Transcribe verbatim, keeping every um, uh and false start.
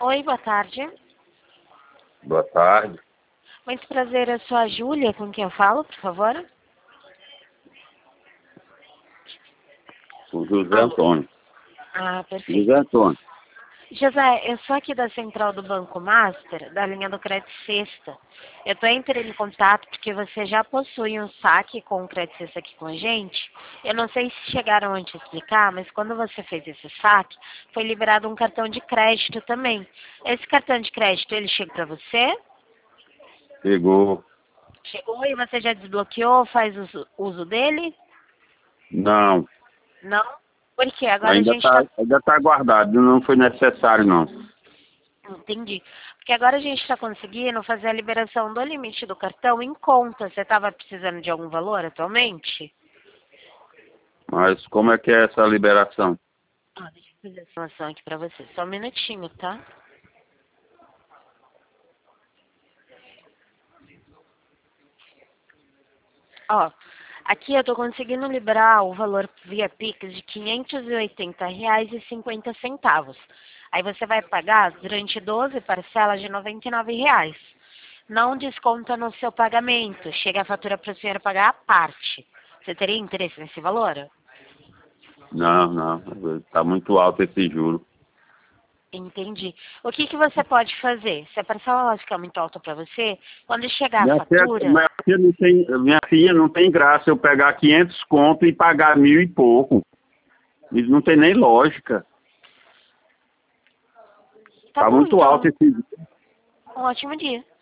Oi, boa tarde. Boa tarde. Muito prazer, eu sou a Júlia, com quem eu falo, por favor? O José Alô. Antônio. Ah, perfeito. José Antônio. José, eu sou aqui da central do Banco Master, da linha do Crédito Sexta. Eu estou entrando em contato porque você já possui um saque com o Crédito Sexta aqui com a gente. Eu não sei se chegaram a te explicar, mas quando você fez esse saque, foi liberado um cartão de crédito também. Esse cartão de crédito, ele chega para você? Chegou. Chegou e você já desbloqueou, faz uso, uso dele? Não. Não? Porque agora a Ainda gente está está... ainda tá guardado. Não foi necessário, não. Entendi. Porque agora a gente está conseguindo fazer a liberação do limite do cartão em conta. Você estava precisando de algum valor atualmente? Mas como é que é essa liberação? Ah, deixa eu fazer a informação aqui para você. Só um minutinho, tá? Ó, aqui eu estou conseguindo liberar o valor via Pix de quinhentos e oitenta reais e cinquenta centavos. Aí você vai pagar durante doze parcelas de noventa e nove reais. Não desconta no seu pagamento. Chega a fatura para o senhor pagar à parte. Você teria interesse nesse valor? Não, não. Está muito alto esse juro. Entendi. O que, que você pode fazer? Se a parcela ela ficar muito alta para você, quando chegar a Minha filha, fatura... minha, filha não tem, minha filha não tem graça eu pegar quinhentos conto e pagar mil e pouco. Isso não tem nem lógica. Tá Está bom, muito alto então. esse Um ótimo dia.